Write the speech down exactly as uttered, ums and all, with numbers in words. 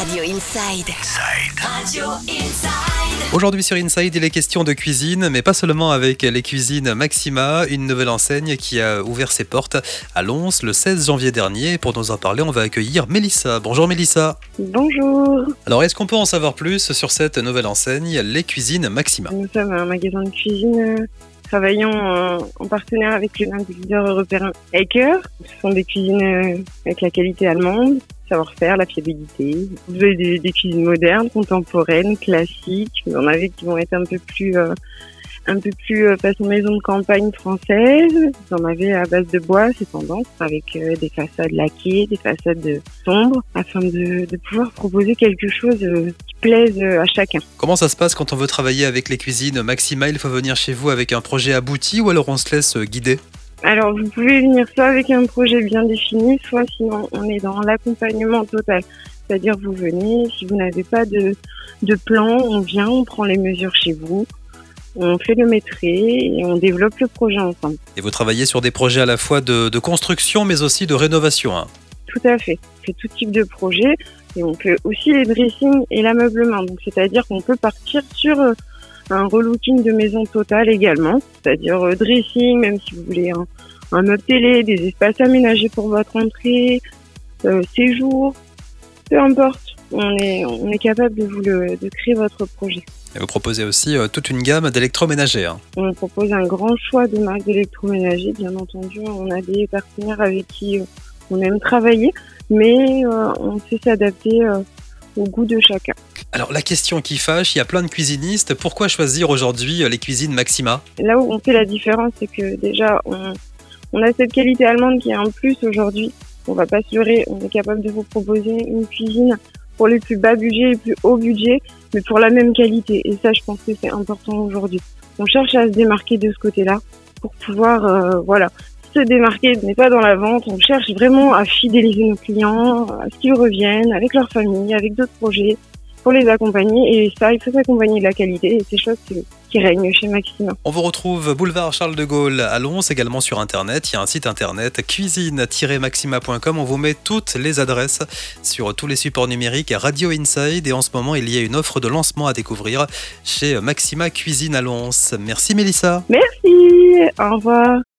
Radio Inside. Radio Inside. Aujourd'hui sur Inside, il est question de cuisine, mais pas seulement avec les cuisines Maxima, une nouvelle enseigne qui a ouvert ses portes à Lons le seize janvier dernier. Pour nous en parler, on va accueillir Mélissa. Bonjour Mélissa. Bonjour. Alors, est-ce qu'on peut en savoir plus sur cette nouvelle enseigne, les cuisines Maxima? Nous sommes un magasin de cuisine euh, travaillant en, en partenaire avec l'un des leaders européens Eicher. Ce sont des cuisines euh, avec la qualité allemande, savoir-faire, la fiabilité. Vous avez des, des cuisines modernes, contemporaines, classiques. Vous en avez qui vont être un peu plus, euh, un peu plus euh, façon maison de campagne française. Vous en avez à base de bois, c'est tendance, avec euh, des façades laquées, des façades euh, sombres, afin de, de pouvoir proposer quelque chose euh, qui plaise euh, à chacun. Comment ça se passe quand on veut travailler avec les cuisines Maxima? Il faut venir chez vous avec un projet abouti ou alors on se laisse guider? Alors, vous pouvez venir soit avec un projet bien défini, soit sinon on est dans l'accompagnement total. C'est-à-dire, vous venez, si vous n'avez pas de, de plan, on vient, on prend les mesures chez vous, on fait le maîtrise et on développe le projet ensemble. Et vous travaillez sur des projets à la fois de, de construction, mais aussi de rénovation, hein. Tout à fait. C'est tout type de projet. Et on fait aussi les dressings et l'ameublement. Donc, c'est-à-dire qu'on peut partir sur euh, un relooking de maison totale également. C'est-à-dire euh, dressing, même si vous voulez un, un meuble télé, des espaces aménagés pour votre entrée, euh, séjour, peu importe. On est, on est capable de vous le, de créer votre projet. Et vous proposez aussi euh, toute une gamme d'électroménagers, hein. On propose un grand choix de marques d'électroménager. Bien entendu, on a des partenaires avec qui euh, on aime travailler, mais euh, on sait s'adapter euh, au goût de chacun. Alors la question qui fâche, il y a plein de cuisinistes. Pourquoi choisir aujourd'hui les cuisines Maxima? Là où on fait la différence, c'est que déjà, on, on a cette qualité allemande qui est un plus aujourd'hui. On va pas se leurrer, on est capable de vous proposer une cuisine pour les plus bas budgets et les plus hauts budgets, mais pour la même qualité. Et ça, je pense que c'est important aujourd'hui. On cherche à se démarquer de ce côté-là pour pouvoir, euh, voilà, se démarquer, n'est pas dans la vente. On cherche vraiment à fidéliser nos clients, à ce qu'ils reviennent avec leur famille, avec d'autres projets, pour les accompagner. Et ça, il faut s'accompagner de la qualité et c'est chose qui, qui règne chez Maxima. On vous retrouve boulevard Charles de Gaulle à Lons, également sur Internet. Il y a un site internet cuisine tiret maxima point com. On vous met toutes les adresses sur tous les supports numériques à Radio Inside. Et en ce moment, il y a une offre de lancement à découvrir chez Maxima Cuisine à Lons. Merci Mélissa. Merci, au revoir.